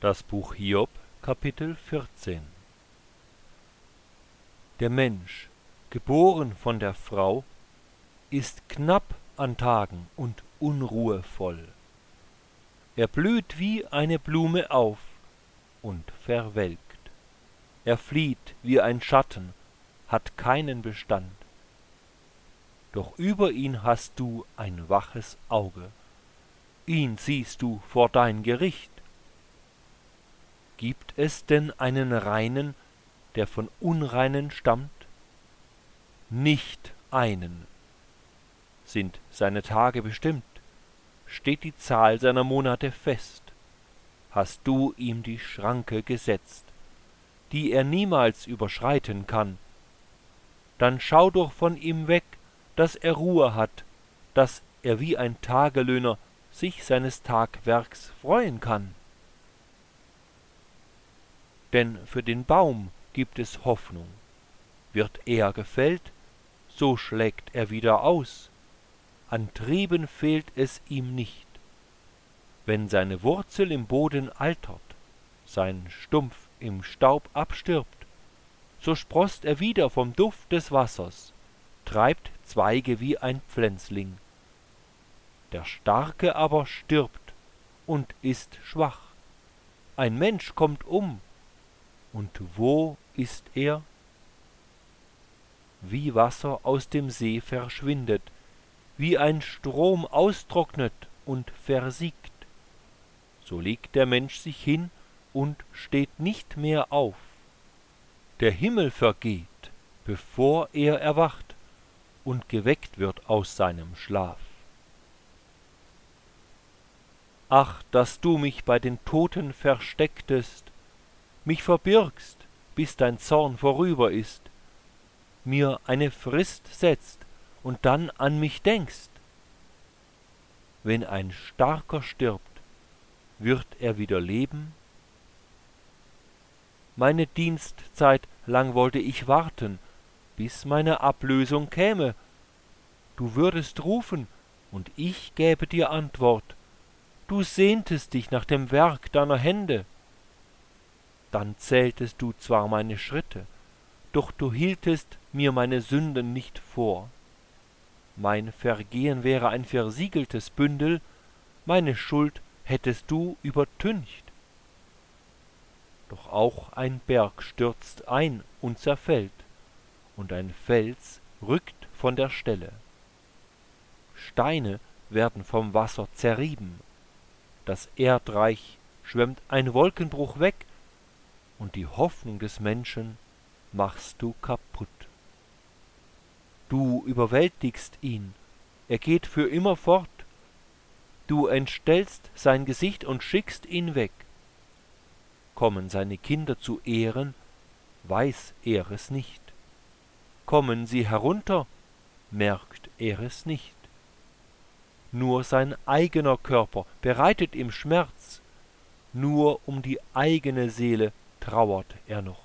Das Buch Hiob, Kapitel 14. Der Mensch, geboren von der Frau, ist knapp an Tagen und unruhevoll. Er blüht wie eine Blume auf und verwelkt. Er flieht wie ein Schatten, hat keinen Bestand. Doch über ihn hast du ein waches Auge. Ihn siehst du vor dein Gericht. Gibt es denn einen Reinen, der von Unreinen stammt? Nicht einen. Sind seine Tage bestimmt? Steht die Zahl seiner Monate fest? Hast du ihm die Schranke gesetzt, die er niemals überschreiten kann? Dann schau doch von ihm weg, dass er Ruhe hat, dass er wie ein Tagelöhner sich seines Tagwerks freuen kann. Denn für den Baum gibt es Hoffnung. Wird er gefällt, so schlägt er wieder aus. An Trieben fehlt es ihm nicht. Wenn seine Wurzel im Boden altert, sein Stumpf im Staub abstirbt, so sproßt er wieder vom Duft des Wassers, treibt Zweige wie ein Pflänzling. Der Starke aber stirbt und ist schwach. Ein Mensch kommt um, und wo ist er? Wie Wasser aus dem See verschwindet, wie ein Strom austrocknet und versiegt, so legt der Mensch sich hin und steht nicht mehr auf. Der Himmel vergeht, bevor er erwacht und geweckt wird aus seinem Schlaf. Ach, dass du mich bei den Toten verstecktest, mich verbirgst, bis dein Zorn vorüber ist, mir eine Frist setzt und dann an mich denkst. Wenn ein Starker stirbt, wird er wieder leben? Meine Dienstzeit lang wollte ich warten, bis meine Ablösung käme. Du würdest rufen, und ich gäbe dir Antwort. Du sehntest dich nach dem Werk deiner Hände. Dann zähltest du zwar meine Schritte, doch du hieltest mir meine Sünden nicht vor. Mein Vergehen wäre ein versiegeltes Bündel, meine Schuld hättest du übertüncht. Doch auch ein Berg stürzt ein und zerfällt, und ein Fels rückt von der Stelle. Steine werden vom Wasser zerrieben, das Erdreich schwemmt ein Wolkenbruch weg, und die Hoffnung des Menschen machst du kaputt. Du überwältigst ihn, er geht für immer fort. Du entstellst sein Gesicht und schickst ihn weg. Kommen seine Kinder zu Ehren, weiß er es nicht. Kommen sie herunter, merkt er es nicht. Nur sein eigener Körper bereitet ihm Schmerz, nur um die eigene Seele trauert er noch.